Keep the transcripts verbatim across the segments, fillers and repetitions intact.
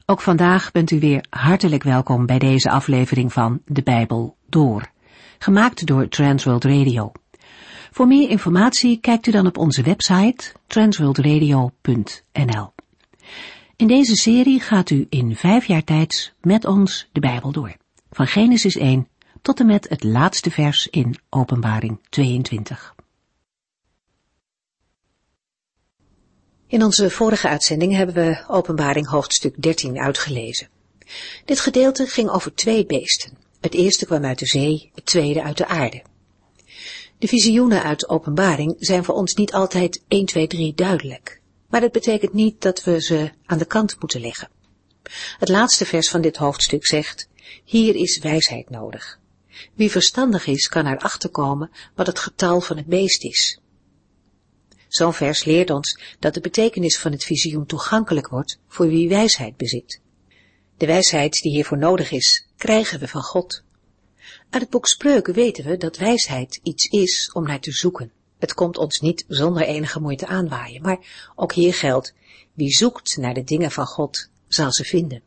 Ook vandaag bent u weer hartelijk welkom bij deze aflevering van De Bijbel Door, gemaakt door Transworld Radio. Voor meer informatie kijkt u dan op onze website transworld radio punt n l. In deze serie gaat u in vijf jaar tijd met ons de Bijbel door, van Genesis één tot en met het laatste vers in Openbaring tweeëntwintig. In onze vorige uitzending hebben we Openbaring hoofdstuk dertien uitgelezen. Dit gedeelte ging over twee beesten. Het eerste kwam uit de zee, het tweede uit de aarde. De visioenen uit Openbaring zijn voor ons niet altijd één, twee, drie duidelijk. Maar dat betekent niet dat we ze aan de kant moeten leggen. Het laatste vers van dit hoofdstuk zegt: hier is wijsheid nodig. Wie verstandig is, kan erachter komen wat het getal van het beest is. Zo'n vers leert ons dat de betekenis van het visioen toegankelijk wordt voor wie wijsheid bezit. De wijsheid die hiervoor nodig is, krijgen we van God. Uit het boek Spreuken weten we dat wijsheid iets is om naar te zoeken. Het komt ons niet zonder enige moeite aanwaaien, maar ook hier geldt: wie zoekt naar de dingen van God, zal ze vinden.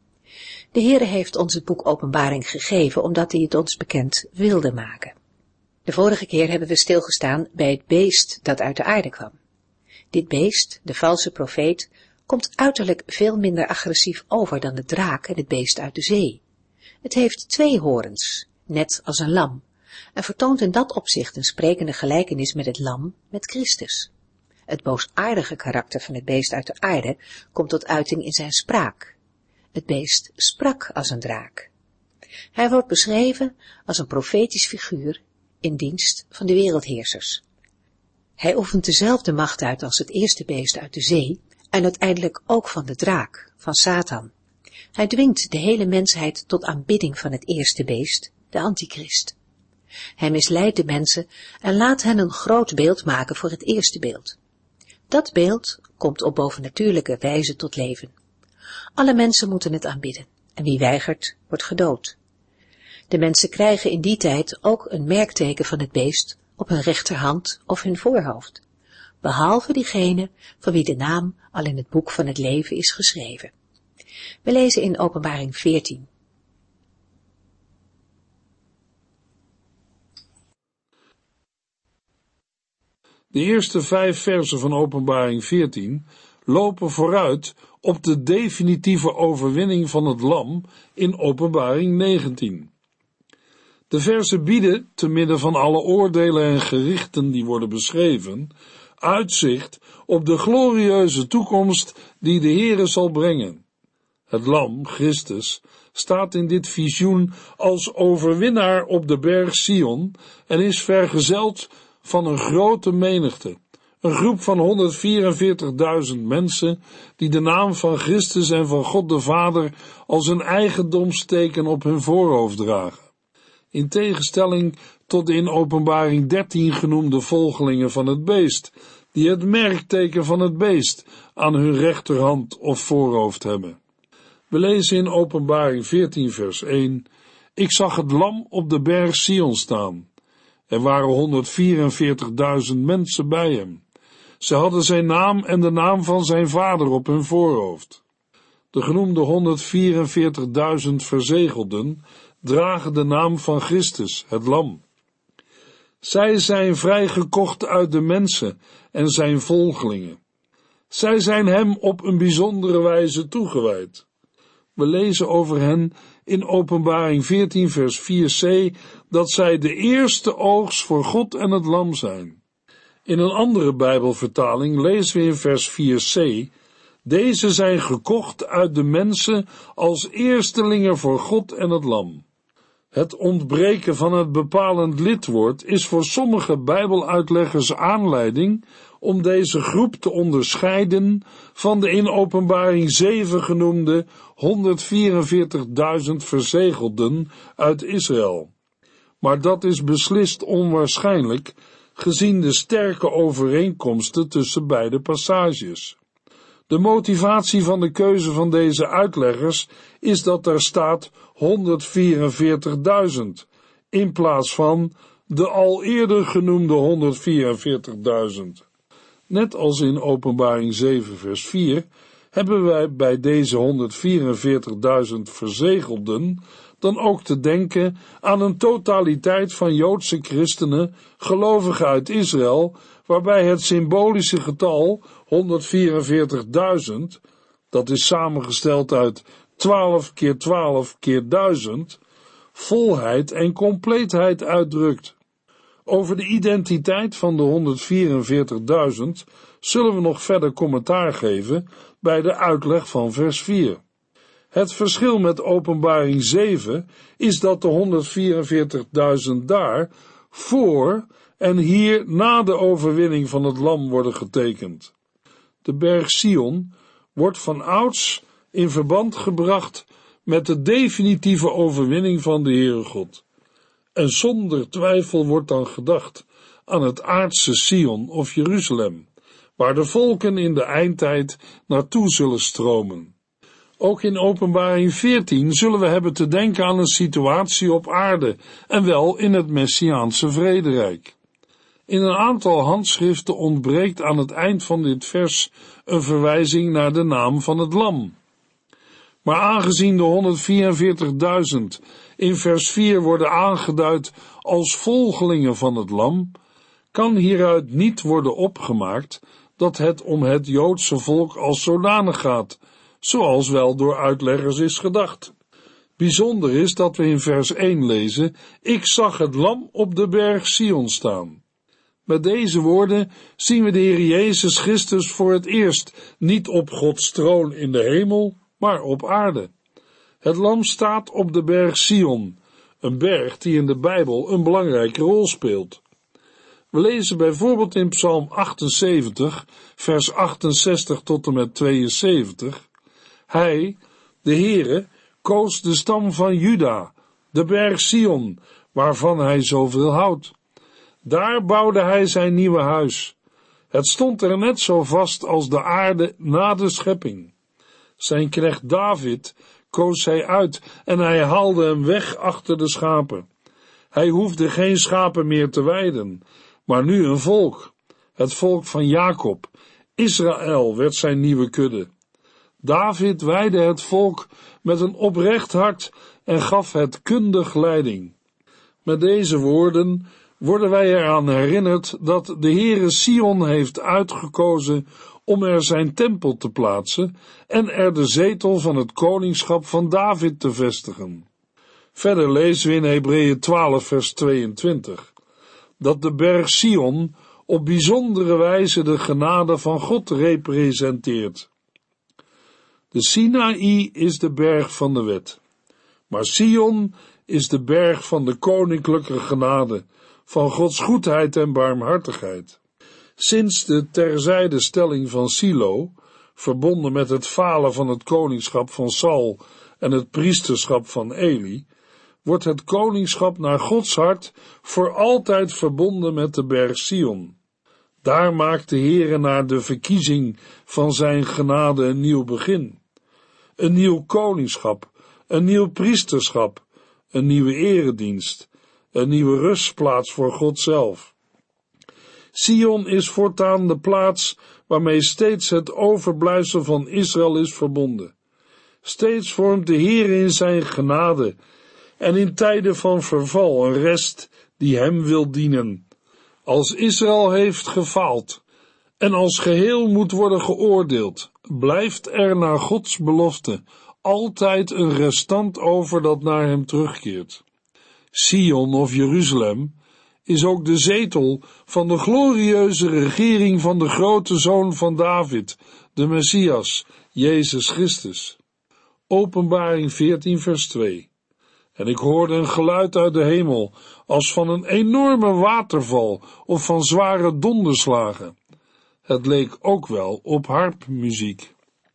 De Heere heeft ons het boek Openbaring gegeven, omdat hij het ons bekend wilde maken. De vorige keer hebben we stilgestaan bij het beest dat uit de aarde kwam. Dit beest, de valse profeet, komt uiterlijk veel minder agressief over dan de draak en het beest uit de zee. Het heeft twee hoorns, net als een lam, en vertoont in dat opzicht een sprekende gelijkenis met het lam, met Christus. Het boosaardige karakter van het beest uit de aarde komt tot uiting in zijn spraak. Het beest sprak als een draak. Hij wordt beschreven als een profetisch figuur in dienst van de wereldheersers. Hij oefent dezelfde macht uit als het eerste beest uit de zee en uiteindelijk ook van de draak, van Satan. Hij dwingt de hele mensheid tot aanbidding van het eerste beest, de antichrist. Hij misleidt de mensen en laat hen een groot beeld maken voor het eerste beeld. Dat beeld komt op bovennatuurlijke wijze tot leven. Alle mensen moeten het aanbidden en wie weigert, wordt gedood. De mensen krijgen in die tijd ook een merkteken van het beest op hun rechterhand of hun voorhoofd, behalve diegene van wie de naam al in het boek van het leven is geschreven. We lezen in Openbaring veertien. De eerste vijf versen van Openbaring veertien lopen vooruit op de definitieve overwinning van het lam in Openbaring negentien. De versen bieden, te midden van alle oordelen en gerichten die worden beschreven, uitzicht op de glorieuze toekomst die de Heere zal brengen. Het lam, Christus, staat in dit visioen als overwinnaar op de berg Sion en is vergezeld van een grote menigte, een groep van honderdvierenveertigduizend mensen die de naam van Christus en van God de Vader als een eigendomsteken op hun voorhoofd dragen. In tegenstelling tot de in Openbaring dertien genoemde volgelingen van het beest, die het merkteken van het beest aan hun rechterhand of voorhoofd hebben. We lezen in Openbaring veertien vers één: ik zag het lam op de berg Sion staan. Er waren honderdvierenveertigduizend mensen bij hem. Ze hadden zijn naam en de naam van zijn vader op hun voorhoofd. De genoemde honderdvierenveertigduizend verzegelden dragen de naam van Christus, het lam. Zij zijn vrijgekocht uit de mensen en zijn volgelingen. Zij zijn hem op een bijzondere wijze toegewijd. We lezen over hen in Openbaring veertien vers vier c dat zij de eerste oogst voor God en het lam zijn. In een andere Bijbelvertaling lezen we in vers vier c: deze zijn gekocht uit de mensen als eerstelingen voor God en het lam. Het ontbreken van het bepalend lidwoord is voor sommige Bijbeluitleggers aanleiding om deze groep te onderscheiden van de in Openbaring zeven genoemde honderdvierenveertigduizend verzegelden uit Israël. Maar dat is beslist onwaarschijnlijk, gezien de sterke overeenkomsten tussen beide passages. De motivatie van de keuze van deze uitleggers is dat er staat honderdvierenveertigduizend, in plaats van de al eerder genoemde honderdvierenveertigduizend. Net als in Openbaring zeven vers vier hebben wij bij deze honderdvierenveertigduizend verzegelden dan ook te denken aan een totaliteit van Joodse christenen, gelovigen uit Israël, waarbij het symbolische getal honderdvierenveertigduizend, dat is samengesteld uit twaalf keer twaalf keer duizend, volheid en compleetheid uitdrukt. Over de identiteit van de honderdvierenveertigduizend zullen we nog verder commentaar geven bij de uitleg van vers vier. Het verschil met Openbaring zeven is dat de honderdvierenveertigduizend daar voor en hier na de overwinning van het lam worden getekend. De berg Sion wordt van ouds in verband gebracht met de definitieve overwinning van de Heere God. En zonder twijfel wordt dan gedacht aan het aardse Sion of Jeruzalem, waar de volken in de eindtijd naartoe zullen stromen. Ook in Openbaring veertien zullen we hebben te denken aan een situatie op aarde, en wel in het Messiaanse vrederijk. In een aantal handschriften ontbreekt aan het eind van dit vers een verwijzing naar de naam van het lam. Maar aangezien de honderdvierenveertigduizend in vers vier worden aangeduid als volgelingen van het lam, kan hieruit niet worden opgemaakt dat het om het Joodse volk als zodanig gaat, zoals wel door uitleggers is gedacht. Bijzonder is dat we in vers één lezen: ik zag het lam op de berg Sion staan. Met deze woorden zien we de Heer Jezus Christus voor het eerst niet op Gods troon in de hemel, maar op aarde. Het lam staat op de berg Sion, een berg die in de Bijbel een belangrijke rol speelt. We lezen bijvoorbeeld in Psalm achtenzeventig, vers achtenzestig tot en met tweeënzeventig. Hij, de Heere, koos de stam van Juda, de berg Sion, waarvan hij zoveel houdt. Daar bouwde hij zijn nieuwe huis. Het stond er net zo vast als de aarde na de schepping. Zijn knecht David koos hij uit en hij haalde hem weg achter de schapen. Hij hoefde geen schapen meer te weiden, maar nu een volk. Het volk van Jacob, Israël, werd zijn nieuwe kudde. David weidde het volk met een oprecht hart en gaf het kundig leiding. Met deze woorden worden wij eraan herinnerd dat de Heere Sion heeft uitgekozen om er zijn tempel te plaatsen en er de zetel van het koningschap van David te vestigen. Verder lezen we in Hebreeën twaalf vers tweeëntwintig dat de berg Sion op bijzondere wijze de genade van God representeert. De Sinaï is de berg van de wet, maar Sion is de berg van de koninklijke genade, van Gods goedheid en barmhartigheid. Sinds de terzijdestelling van Silo, verbonden met het falen van het koningschap van Saul en het priesterschap van Eli, wordt het koningschap naar Gods hart voor altijd verbonden met de berg Sion. Daar maakt de Heere naar de verkiezing van zijn genade een nieuw begin. Een nieuw koningschap, een nieuw priesterschap, een nieuwe eredienst, een nieuwe rustplaats voor God zelf. Sion is voortaan de plaats waarmee steeds het overblijfsel van Israël is verbonden. Steeds vormt de Heere in zijn genade en in tijden van verval een rest die hem wil dienen. Als Israël heeft gefaald en als geheel moet worden geoordeeld, blijft er naar Gods belofte altijd een restant over dat naar hem terugkeert. Sion of Jeruzalem is ook de zetel van de glorieuze regering van de grote zoon van David, de Messias, Jezus Christus. Openbaring veertien vers twee. En ik hoorde een geluid uit de hemel, als van een enorme waterval of van zware donderslagen. Het leek ook wel op harpmuziek.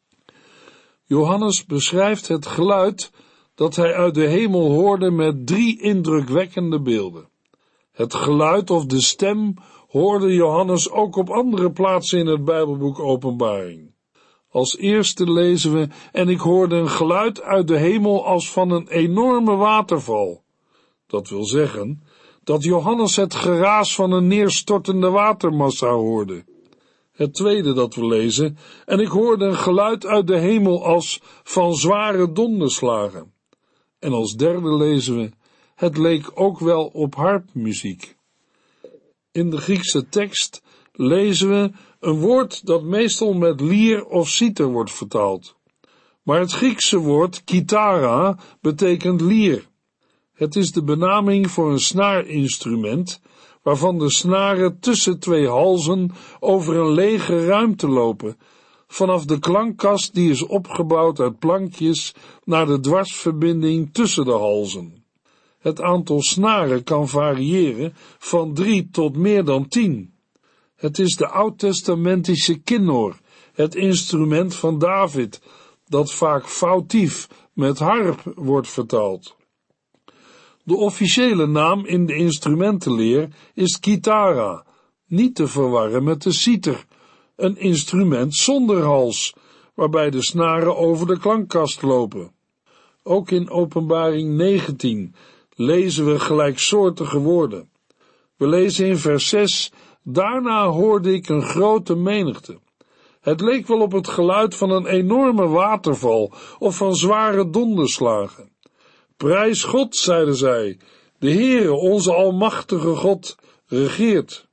Johannes beschrijft het geluid dat hij uit de hemel hoorde met drie indrukwekkende beelden. Het geluid of de stem hoorde Johannes ook op andere plaatsen in het Bijbelboek Openbaring. Als eerste lezen we: en ik hoorde een geluid uit de hemel als van een enorme waterval. Dat wil zeggen dat Johannes het geraas van een neerstortende watermassa hoorde. Het tweede dat we lezen: en ik hoorde een geluid uit de hemel als van zware donderslagen. En als derde lezen we: het leek ook wel op harpmuziek. In de Griekse tekst lezen we een woord dat meestal met lier of citer wordt vertaald. Maar het Griekse woord kithara betekent lier. Het is de benaming voor een snaarinstrument, waarvan de snaren tussen twee halzen over een lege ruimte lopen, vanaf de klankkast die is opgebouwd uit plankjes naar de dwarsverbinding tussen de halzen. Het aantal snaren kan variëren van drie tot meer dan tien. Het is de oud-testamentische kinnor, het instrument van David, dat vaak foutief met harp wordt vertaald. De officiële naam in de instrumentenleer is kithara, niet te verwarren met de citer, een instrument zonder hals, waarbij de snaren over de klankkast lopen. Ook in Openbaring negentien lezen we gelijksoortige woorden. We lezen in vers zes: daarna hoorde ik een grote menigte. Het leek wel op het geluid van een enorme waterval of van zware donderslagen. Prijs God, zeiden zij, de Heere, onze almachtige God, regeert.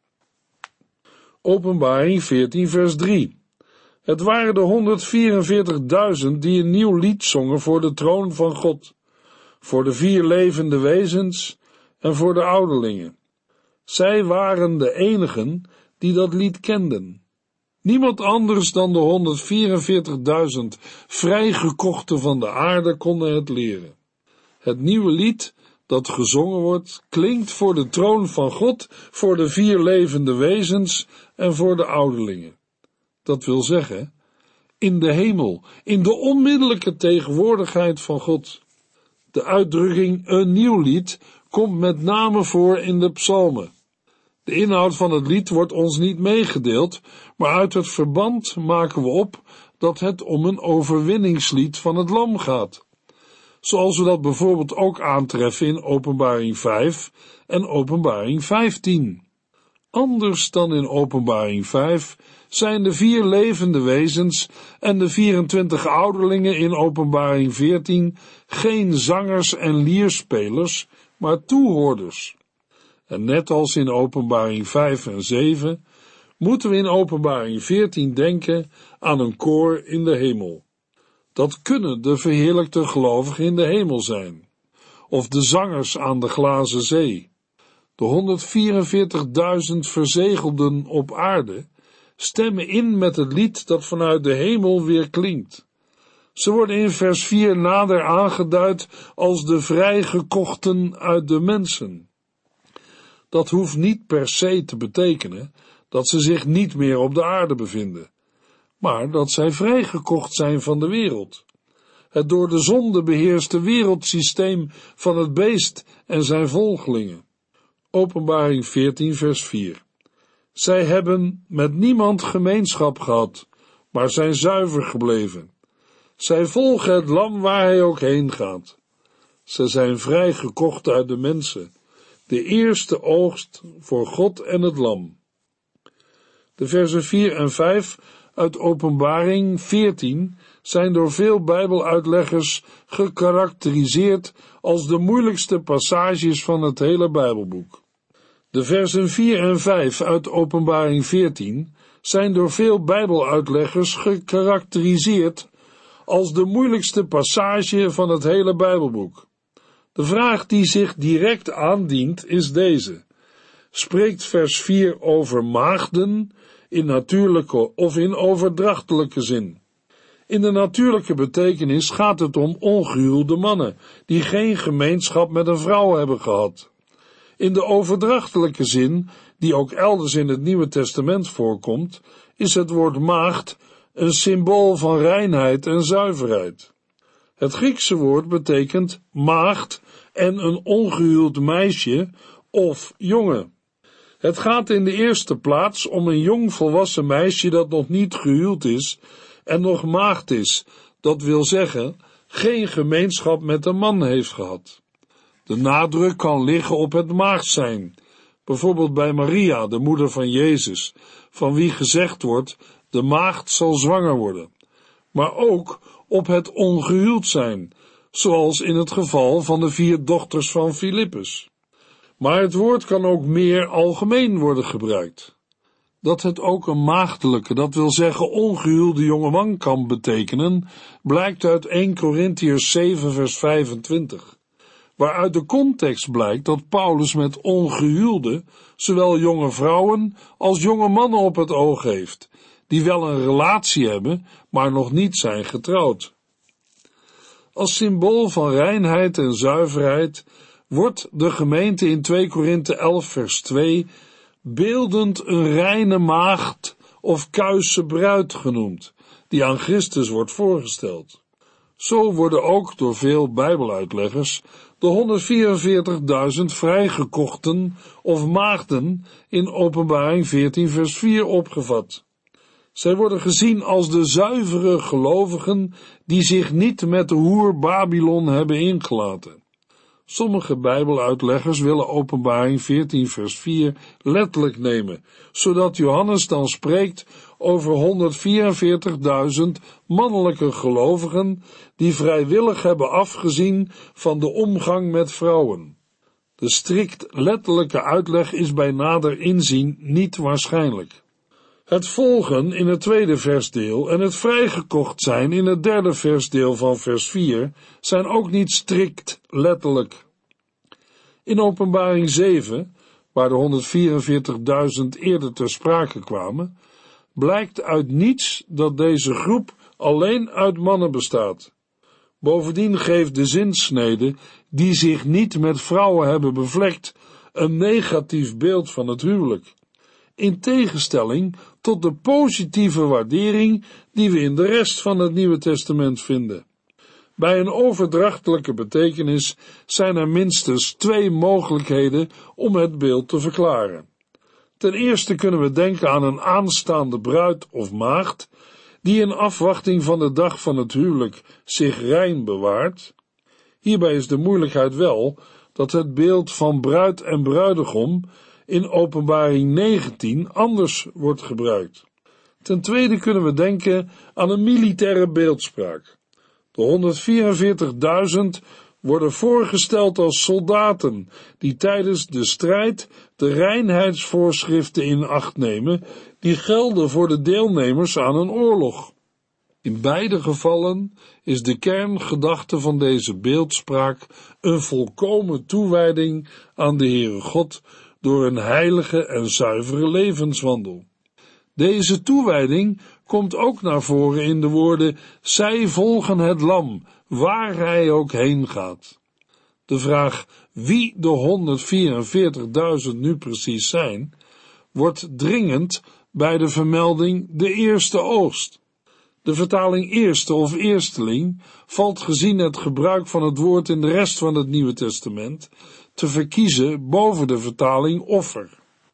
Openbaring veertien vers drie. Het waren de honderdvierenveertigduizend die een nieuw lied zongen voor de troon van God, voor de vier levende wezens en voor de ouderlingen. Zij waren de enigen die dat lied kenden. Niemand anders dan de honderdvierenveertigduizend vrijgekochten van de aarde konden het leren. Het nieuwe lied dat gezongen wordt, klinkt voor de troon van God, voor de vier levende wezens en voor de ouderlingen. Dat wil zeggen, in de hemel, in de onmiddellijke tegenwoordigheid van God. De uitdrukking een nieuw lied komt met name voor in de psalmen. De inhoud van het lied wordt ons niet meegedeeld, maar uit het verband maken we op dat het om een overwinningslied van het lam gaat. Zoals we dat bijvoorbeeld ook aantreffen in Openbaring vijf en Openbaring vijftien. Anders dan in Openbaring vijf zijn de vier levende wezens en de vierentwintig ouderlingen in Openbaring veertien geen zangers en lierspelers, maar toehoorders. En net als in Openbaring vijf en zeven, moeten we in Openbaring veertien denken aan een koor in de hemel. Dat kunnen de verheerlijkte gelovigen in de hemel zijn, of de zangers aan de glazen zee. De honderdvierenveertigduizend verzegelden op aarde stemmen in met het lied dat vanuit de hemel weer klinkt. Ze worden in vers vier nader aangeduid als de vrijgekochten uit de mensen. Dat hoeft niet per se te betekenen dat ze zich niet meer op de aarde bevinden, maar dat zij vrijgekocht zijn van de wereld. Het door de zonde beheerste wereldsysteem van het beest en zijn volgelingen. Openbaring veertien vers vier. Zij hebben met niemand gemeenschap gehad, maar zijn zuiver gebleven. Zij volgen het lam waar hij ook heen gaat. Ze zijn vrijgekocht uit de mensen, de eerste oogst voor God en het lam. De versen vier en vijf uit Openbaring veertien zijn door veel Bijbeluitleggers gekarakteriseerd als de moeilijkste passages van het hele Bijbelboek. De versen vier en vijf uit Openbaring veertien zijn door veel Bijbeluitleggers gekarakteriseerd als de moeilijkste passage van het hele Bijbelboek. De vraag die zich direct aandient is deze: spreekt vers vier over maagden in natuurlijke of in overdrachtelijke zin? In de natuurlijke betekenis gaat het om ongehuwde mannen, die geen gemeenschap met een vrouw hebben gehad. In de overdrachtelijke zin, die ook elders in het Nieuwe Testament voorkomt, is het woord maagd een symbool van reinheid en zuiverheid. Het Griekse woord betekent maagd en een ongehuwd meisje of jongen. Het gaat in de eerste plaats om een jong volwassen meisje dat nog niet gehuwd is en nog maagd is, dat wil zeggen, geen gemeenschap met een man heeft gehad. De nadruk kan liggen op het maagd zijn, bijvoorbeeld bij Maria, de moeder van Jezus, van wie gezegd wordt, de maagd zal zwanger worden, maar ook op het ongehuwd zijn, zoals in het geval van de vier dochters van Filippus. Maar het woord kan ook meer algemeen worden gebruikt. Dat het ook een maagdelijke, dat wil zeggen ongehuwde jongeman kan betekenen, blijkt uit eerste Korintiërs zeven vers vijfentwintig, waaruit de context blijkt dat Paulus met ongehuwde zowel jonge vrouwen als jonge mannen op het oog heeft, die wel een relatie hebben, maar nog niet zijn getrouwd. Als symbool van reinheid en zuiverheid wordt de gemeente in tweede Korinthe elf vers twee beeldend een reine maagd of kuise bruid genoemd, die aan Christus wordt voorgesteld. Zo worden ook door veel Bijbeluitleggers de honderdvierenveertigduizend vrijgekochten of maagden in Openbaring veertien vers vier opgevat. Zij worden gezien als de zuivere gelovigen die zich niet met de hoer Babylon hebben ingelaten. Sommige Bijbeluitleggers willen Openbaring veertien vers vier letterlijk nemen, zodat Johannes dan spreekt over honderdvierenveertigduizend mannelijke gelovigen die vrijwillig hebben afgezien van de omgang met vrouwen. De strikt letterlijke uitleg is bij nader inzien niet waarschijnlijk. Het volgen in het tweede versdeel en het vrijgekocht zijn in het derde versdeel van vers vier zijn ook niet strikt letterlijk. In Openbaring zeven, waar de honderdvierenveertigduizend eerder ter sprake kwamen, blijkt uit niets dat deze groep alleen uit mannen bestaat. Bovendien geeft de zinsnede, die zich niet met vrouwen hebben bevlekt, een negatief beeld van het huwelijk, in tegenstelling tot de positieve waardering die we in de rest van het Nieuwe Testament vinden. Bij een overdrachtelijke betekenis zijn er minstens twee mogelijkheden om het beeld te verklaren. Ten eerste kunnen we denken aan een aanstaande bruid of maagd, die in afwachting van de dag van het huwelijk zich rein bewaart. Hierbij is de moeilijkheid wel dat het beeld van bruid en bruidegom in Openbaring negentien anders wordt gebruikt. Ten tweede kunnen we denken aan een militaire beeldspraak. De honderdvierenveertigduizend worden voorgesteld als soldaten die tijdens de strijd de reinheidsvoorschriften in acht nemen die gelden voor de deelnemers aan een oorlog. In beide gevallen is de kerngedachte van deze beeldspraak een volkomen toewijding aan de Heere God door een heilige en zuivere levenswandel. Deze toewijding komt ook naar voren in de woorden, zij volgen het lam, waar hij ook heen gaat. De vraag wie de honderdvierenveertigduizend nu precies zijn, wordt dringend bij de vermelding de eerste oogst. De vertaling eerste of eersteling valt gezien het gebruik van het woord in de rest van het Nieuwe Testament te verkiezen boven de vertaling offer.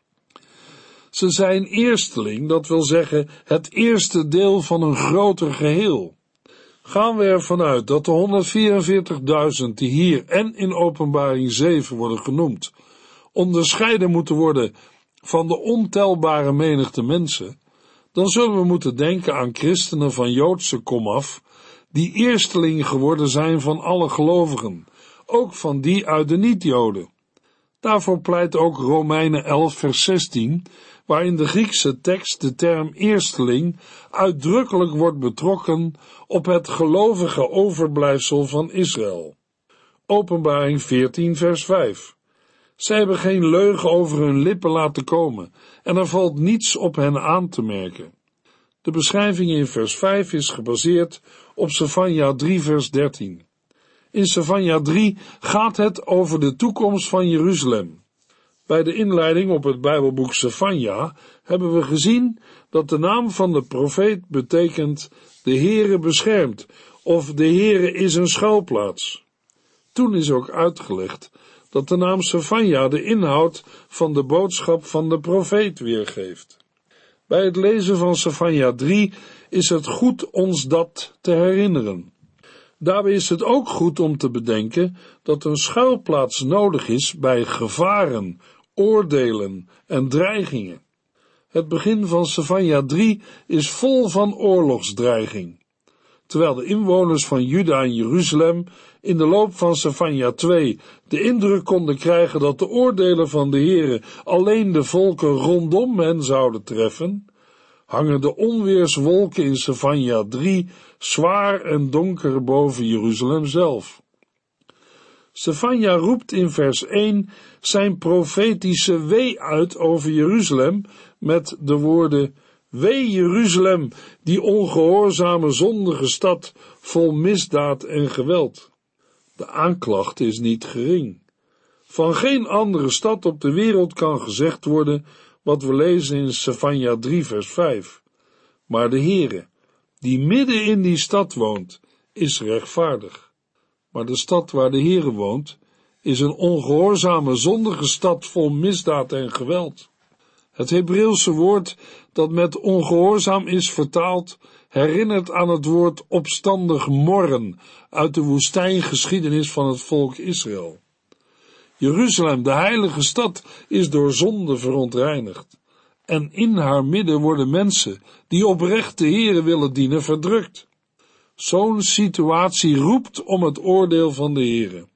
Ze zijn eersteling, dat wil zeggen het eerste deel van een groter geheel. Gaan we ervan uit dat de honderdvierenveertigduizend die hier en in Openbaring zeven worden genoemd, onderscheiden moeten worden van de ontelbare menigte mensen, dan zullen we moeten denken aan christenen van Joodse komaf, die eersteling geworden zijn van alle gelovigen, ook van die uit de niet-Joden. Daarvoor pleit ook Romeinen elf vers zestien, waar in de Griekse tekst de term eersteling uitdrukkelijk wordt betrokken op het gelovige overblijfsel van Israël. Openbaring veertien vers vijf. Zij hebben geen leugen over hun lippen laten komen, en er valt niets op hen aan te merken. De beschrijving in vers vijf is gebaseerd op Sefanja drie vers dertien. In Sefanja drie gaat het over de toekomst van Jeruzalem. Bij de inleiding op het Bijbelboek Sefanja hebben we gezien dat de naam van de profeet betekent de Heere beschermt of de Heere is een schuilplaats. Toen is ook uitgelegd dat de naam Sefanja de inhoud van de boodschap van de profeet weergeeft. Bij het lezen van Sefanja drie is het goed ons dat te herinneren. Daarbij is het ook goed om te bedenken dat een schuilplaats nodig is bij gevaren, oordelen en dreigingen. Het begin van Sefanja drie is vol van oorlogsdreiging. Terwijl de inwoners van Juda en Jeruzalem in de loop van Sefanja twee de indruk konden krijgen dat de oordelen van de Heere alleen de volken rondom hen zouden treffen, hangen de onweerswolken in Sefanja drie zwaar en donker boven Jeruzalem zelf. Sefanja roept in vers één zijn profetische wee uit over Jeruzalem met de woorden: Wee Jeruzalem, die ongehoorzame zondige stad, vol misdaad en geweld. De aanklacht is niet gering. Van geen andere stad op de wereld kan gezegd worden wat we lezen in Sefanja drie vers vijf. Maar de Heere, die midden in die stad woont, is rechtvaardig. Maar de stad waar de Heere woont, is een ongehoorzame zondige stad vol misdaad en geweld. Het Hebreeuwse woord dat met ongehoorzaam is vertaald, herinnert aan het woord opstandig morren uit de woestijngeschiedenis van het volk Israël. Jeruzalem, de heilige stad, is door zonde verontreinigd. En in haar midden worden mensen die oprecht de Heere willen dienen verdrukt. Zo'n situatie roept om het oordeel van de Heere.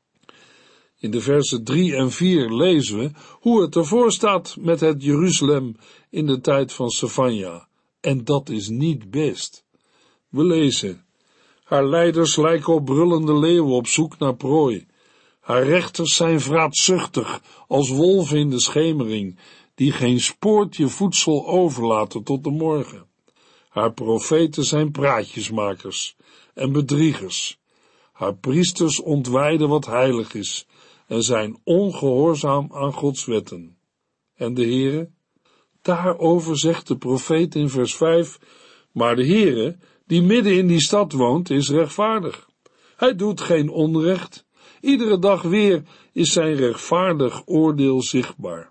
In de versen drie en vier lezen we hoe het ervoor staat met het Jeruzalem in de tijd van Sefanja. En dat is niet best. We lezen: haar leiders lijken op brullende leeuwen op zoek naar prooi. Haar rechters zijn vraatzuchtig als wolven in de schemering, die geen spoortje voedsel overlaten tot de morgen. Haar profeten zijn praatjesmakers en bedriegers. Haar priesters ontwijden wat heilig is en zijn ongehoorzaam aan Gods wetten. En de Heere? Daarover zegt de profeet in vers vijf, maar de Heere, die midden in die stad woont, is rechtvaardig. Hij doet geen onrecht. Iedere dag weer is zijn rechtvaardig oordeel zichtbaar.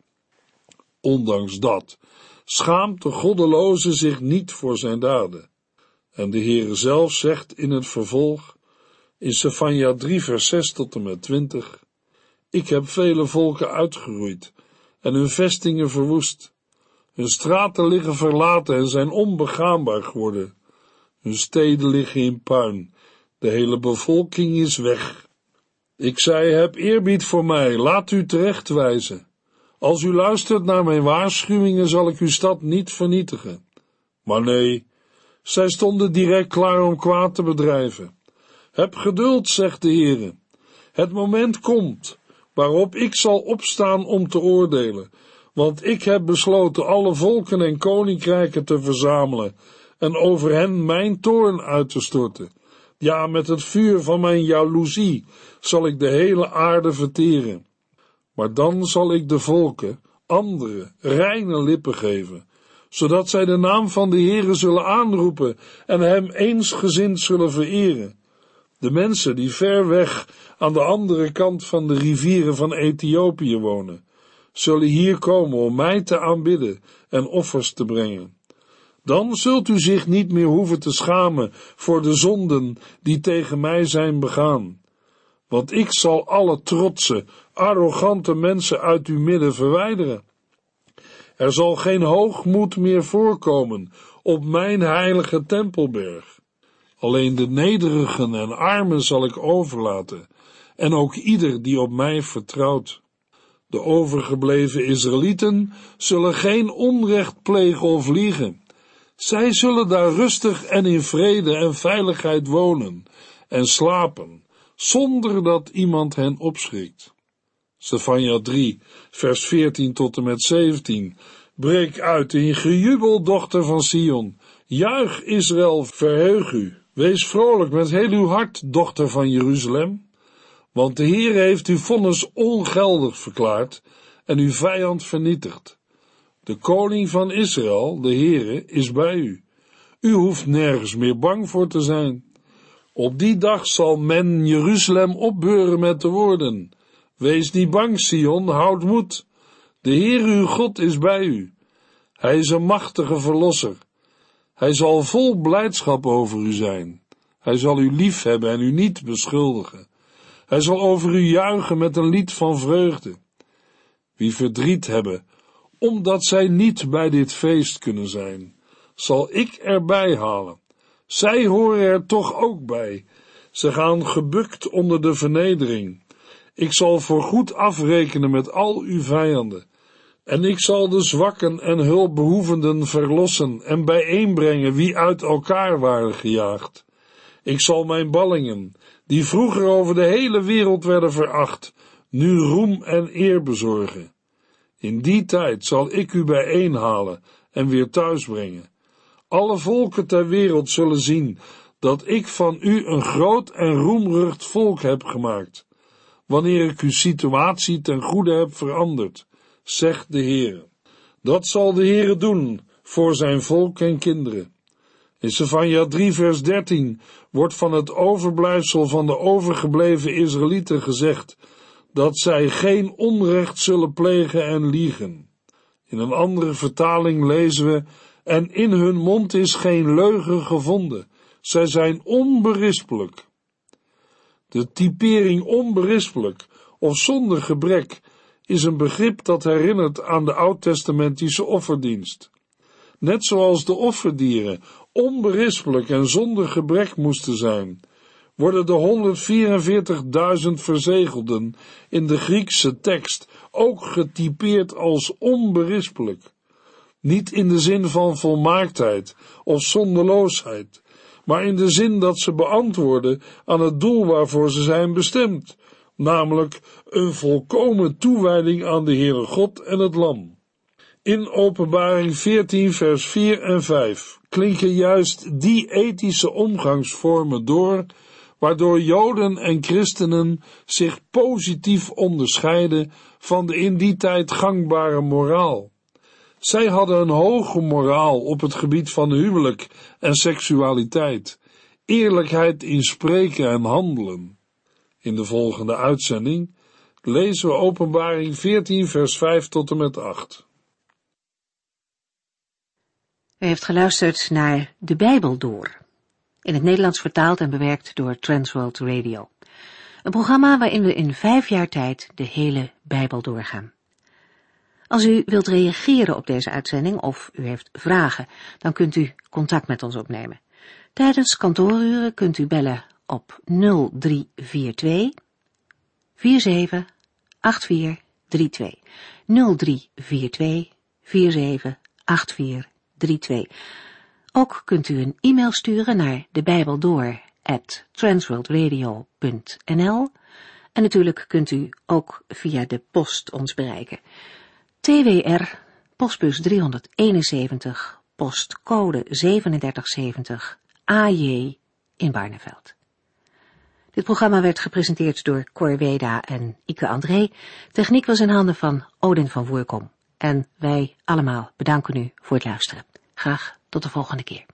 Ondanks dat schaamt de goddeloze zich niet voor zijn daden. En de Heere zelf zegt in het vervolg, in Sefanja drie vers zes tot en met twintig, ik heb vele volken uitgeroeid en hun vestingen verwoest. Hun straten liggen verlaten en zijn onbegaanbaar geworden. Hun steden liggen in puin. De hele bevolking is weg. Ik zei, heb eerbied voor mij, laat u terechtwijzen. Als u luistert naar mijn waarschuwingen, zal ik uw stad niet vernietigen. Maar nee, zij stonden direct klaar om kwaad te bedrijven. Heb geduld, zegt de Heere. Het moment komt, waarop ik zal opstaan om te oordelen, want ik heb besloten alle volken en koninkrijken te verzamelen en over hen mijn toorn uit te storten. Ja, met het vuur van mijn jaloezie zal ik de hele aarde verteren. Maar dan zal ik de volken andere, reine lippen geven, zodat zij de naam van de Heere zullen aanroepen en hem eensgezind zullen vereren. De mensen die ver weg aan de andere kant van de rivieren van Ethiopië wonen, zullen hier komen om mij te aanbidden en offers te brengen. Dan zult u zich niet meer hoeven te schamen voor de zonden die tegen mij zijn begaan. Want ik zal alle trotse, arrogante mensen uit uw midden verwijderen. Er zal geen hoogmoed meer voorkomen op mijn heilige tempelberg. Alleen de nederigen en armen zal ik overlaten, en ook ieder die op mij vertrouwt. De overgebleven Israëlieten zullen geen onrecht plegen of liegen. Zij zullen daar rustig en in vrede en veiligheid wonen en slapen, zonder dat iemand hen opschrikt. Sefanja drie, vers veertien tot en met zeventien. Breek uit in gejubel, dochter van Sion. Juich, Israël, verheug u. Wees vrolijk met heel uw hart, dochter van Jeruzalem. Want de Heer heeft uw vonnis ongeldig verklaard en uw vijand vernietigd. De koning van Israël, de Heere, is bij u. U hoeft nergens meer bang voor te zijn. Op die dag zal men Jeruzalem opbeuren met de woorden: wees niet bang, Sion, houd moed. De Heer uw God is bij u. Hij is een machtige verlosser. Hij zal vol blijdschap over u zijn. Hij zal u lief hebben en u niet beschuldigen. Hij zal over u juichen met een lied van vreugde. wie verdriet hebben, omdat zij niet bij dit feest kunnen zijn, zal ik erbij halen. Zij horen er toch ook bij. Ze gaan gebukt onder de vernedering. Ik zal voorgoed afrekenen met al uw vijanden. En ik zal de zwakken en hulpbehoevenden verlossen en bijeenbrengen wie uit elkaar waren gejaagd. Ik zal mijn ballingen, die vroeger over de hele wereld werden veracht, nu roem en eer bezorgen. In die tijd zal ik u bijeenhalen en weer thuisbrengen. Alle volken ter wereld zullen zien dat ik van u een groot en roemrucht volk heb gemaakt, wanneer ik uw situatie ten goede heb veranderd, zegt de Heere. Dat zal de Heere doen voor zijn volk en kinderen. In Sefanja drie vers dertien wordt van het overblijfsel van de overgebleven Israëlieten gezegd dat zij geen onrecht zullen plegen en liegen. In een andere vertaling lezen we: en in hun mond is geen leugen gevonden. Zij zijn onberispelijk. De typering onberispelijk of zonder gebrek is een begrip dat herinnert aan de oud-testamentische offerdienst. Net zoals de offerdieren onberispelijk en zonder gebrek moesten zijn, worden de honderdvierenveertigduizend verzegelden in de Griekse tekst ook getypeerd als onberispelijk. Niet in de zin van volmaaktheid of zonderloosheid, maar in de zin dat ze beantwoorden aan het doel waarvoor ze zijn bestemd, namelijk een volkomen toewijding aan de Heere God en het Lam. In Openbaring veertien vers vier en vijf klinken juist die ethische omgangsvormen door, waardoor Joden en christenen zich positief onderscheiden van de in die tijd gangbare moraal. Zij hadden een hoge moraal op het gebied van huwelijk en seksualiteit, eerlijkheid in spreken en handelen. In de volgende uitzending lezen we Openbaring veertien vers vijf tot en met acht. U heeft geluisterd naar De Bijbel Door, in het Nederlands vertaald en bewerkt door Transworld Radio. Een programma waarin we in vijf jaar tijd de hele Bijbel doorgaan. Als u wilt reageren op deze uitzending of u heeft vragen, dan kunt u contact met ons opnemen. Tijdens kantooruren kunt u bellen op nul drie vier twee vier zeven acht vier drie twee. nul drie vier twee vier zeven acht vier drie twee. Ook kunt u een e-mail sturen naar debijbeldoor at transworldradio punt n l en natuurlijk kunt u ook via de post ons bereiken. T W R, postbus driehonderdeenenzeventig, postcode zevenendertig zeventig, A J in Barneveld. Dit programma werd gepresenteerd door Cor Weda en Ike André. Techniek was in handen van Odin van Woerkom. En wij allemaal bedanken u voor het luisteren. Graag tot de volgende keer.